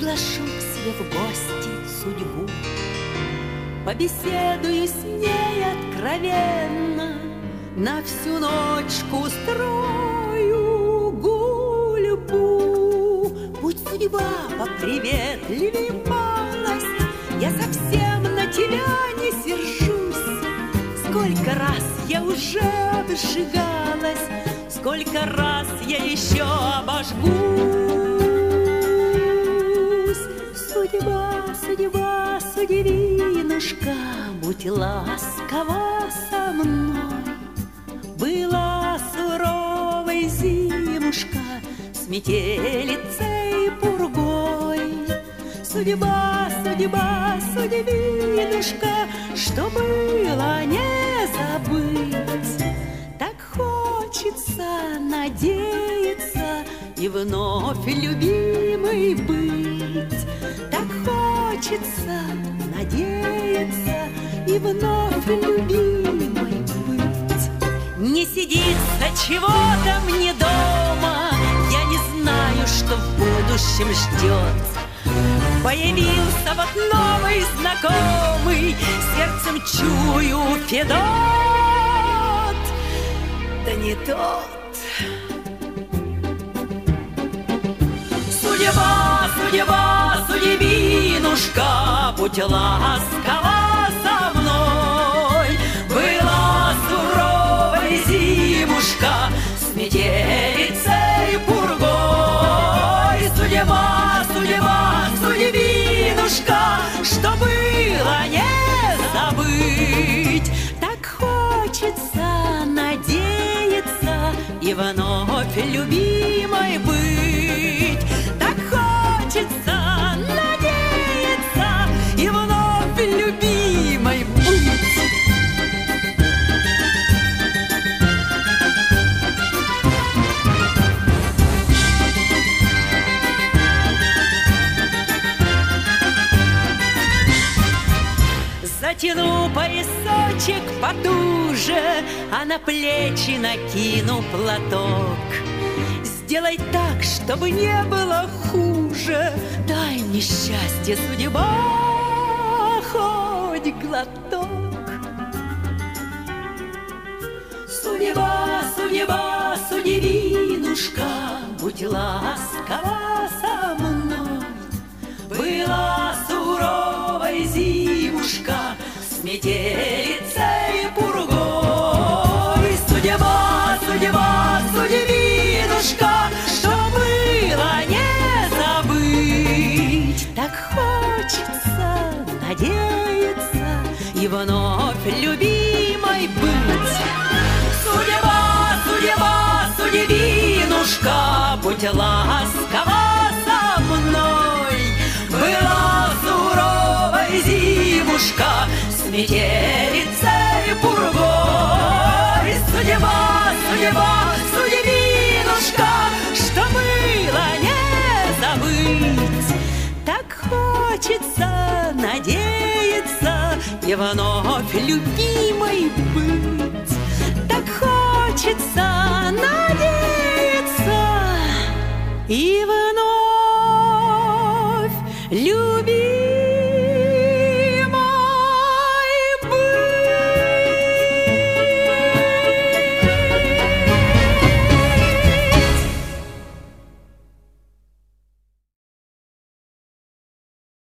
приглашу к себе в гости судьбу, побеседую с ней откровенно, на всю ночку устрою гульбу. Будь судьба поприветливей малость, я совсем на тебя не сержусь. Сколько раз я уже обжигалась, сколько раз я еще обожгусь. Судьба, судьба, судьбинушка, будь ласкова со мной. Была суровой зимушка с метелицей пургой. Судьба, судьба, судьбинушка, что было не забыть. Так хочется надеяться и вновь любимой быть. Так хочется надеяться и вновь любимой быть. Не сидится чего-то мне дома, я не знаю, что в будущем ждет. Появился вот новый знакомый, сердцем чую Федот, да не тот. Судьба, судьба, судьбинушка, будь ласкова со мной. Была суровой зимушка с метелицей пургой. Судьба, судьба, судьбинушка, что было не забыть. Так хочется надеяться и вновь любимой быть. Так хочется надеяться и вновь любимой быть. Затяну поясочек потуже, а на плечи накину платок. Сделай так, чтобы не было хуже, дай мне счастье, судьба, хоть глоток. Судьба, судьба, судьбинушка, будь ласкова со мной. Была суровой зимушка с метелицей пургой. Судьба, судьба, судьбинушка, что было не забыть. Так хочется надеяться и вновь любимой быть. Судьба, судьба, судьбинушка, будь ласкова со мной. Была суровой зимушка с метелицей пургой. Судьба, судьба, судьбинушка, что было не забыть. Так хочется надеяться и вновь любимой быть. Так хочется надеяться и вновь любить.